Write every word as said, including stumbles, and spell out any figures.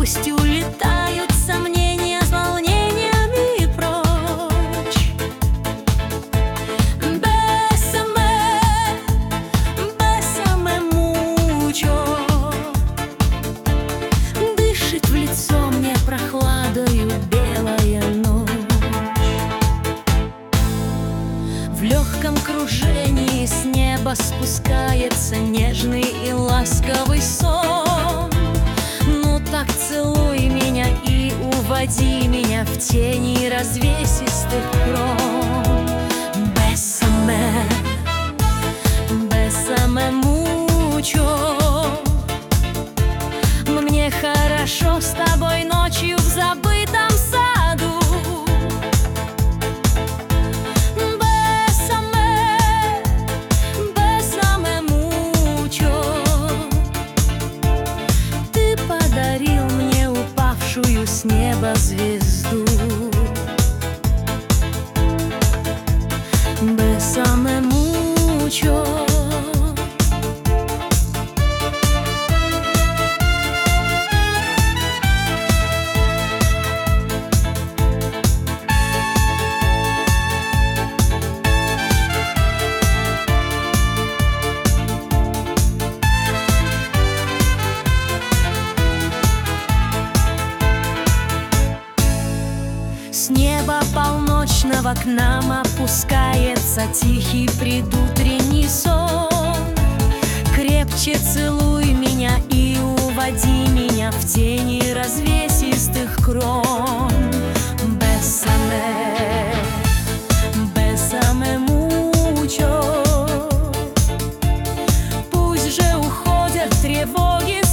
Пусть улетают сомнения с волнениями прочь. Bésame, bésame mucho. Дышит в лицо мне прохладою белая ночь. В легком кружении с неба спускается нежный и ласковый сон. Ну так целуй меня и уводи меня в тени развесистых крон. Bésame, bésame mucho. Мне хорошо с тобой ночью в забытом саду. Bésame, bésame mucho. Ты подарил мне упавшую с неба звезду. Bésame mucho. С неба полночного к нам опускается тихий предутренний сон. Крепче целуй меня и уводи меня в тени развесистых крон. Bésame, bésame mucho. Пусть же уходят тревоги